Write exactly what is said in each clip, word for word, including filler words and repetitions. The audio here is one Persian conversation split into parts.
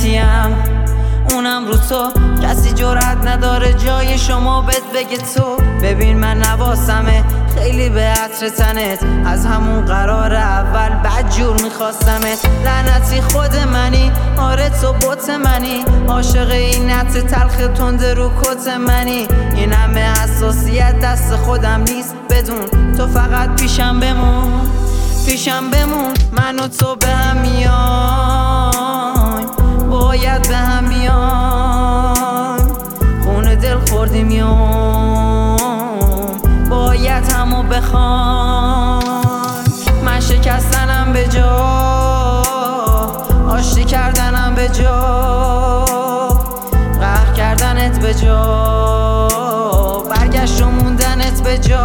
غیرتیم اونم رو تو، کسی جرأت نداره جای شما بهت بگه تو. ببین من نواسمه خیلی به عطر تنت، از همون قرار اول بد جور میخواستمت. لعنتی خود منی، آره تو بوت منی، عاشق این نت تلخ تنده رو کت منی. این همه حساسیت دست خودم نیست بدون، تو فقط پیشم بمون پیشم بمون. من و تو به هم میایم، باید به هم بیایم. خونه دل خوردیم یوم، باید همو بخوایم. من شکستنم به جا، آشتی کردنم به جا، قهر کردنت به جا، برگشت و موندنت به جا.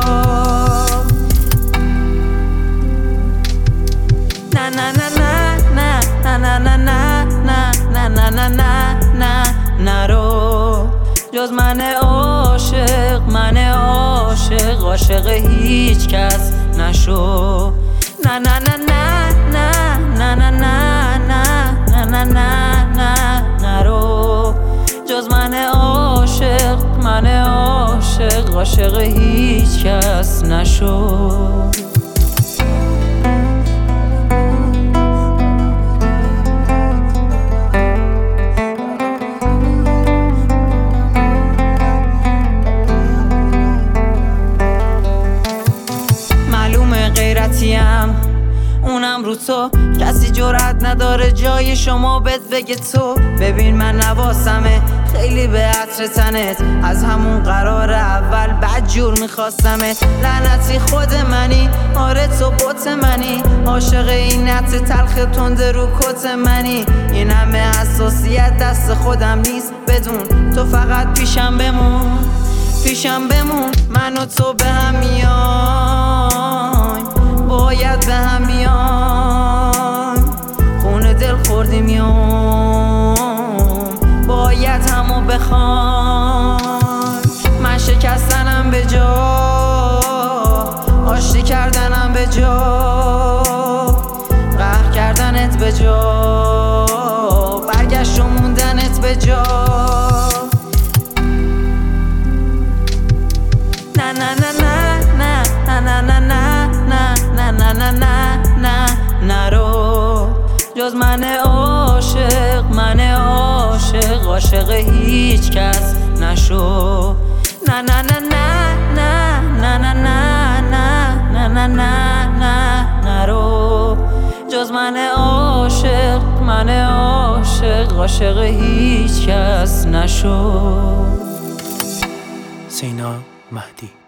نه نه نه نه نه نه نه نه نه نه نه نه نه نه نرو جز من عاشق، من عاشق عاشق هیچ کس نشو. نه نه نه نه نه نه نه نه نه نه نه نه نرو جز من عاشق، من عاشق عاشق هیچ کس نشو. غیرتیم اونم رو تو، کسی جرأت نداره جای شما بهت بگه تو. ببین من نواسمه خیلی به عطر تنت، از همون قرار اول بد جور میخواستمت. لعنتی خود منی، آره تو بوت منی، عاشق این نت تلخ تنده رو کت منی. این همه حساسیت دست خودم نیست بدون، تو فقط پیشم بمون پیشم بمون. من و تو به هم میایم، باید به هم بیایم. خونه دل خوردیم یوم، باید همو بخوایم. من شکستنم به جا، آشتی کردنم به جا، قهر کردنت به جا، برگشت و موندنت به جا. نه نه نه نه نه نه نه نه نه نه نه نه نه نرو جز من عاشق، من عاشق عاشق هیچ کس نشو. نه نه نه نه نه نه نه نه نه نه نه نه نرو جز من عاشق، من عاشق عاشق هیچ کس نشو. سینا مهدی.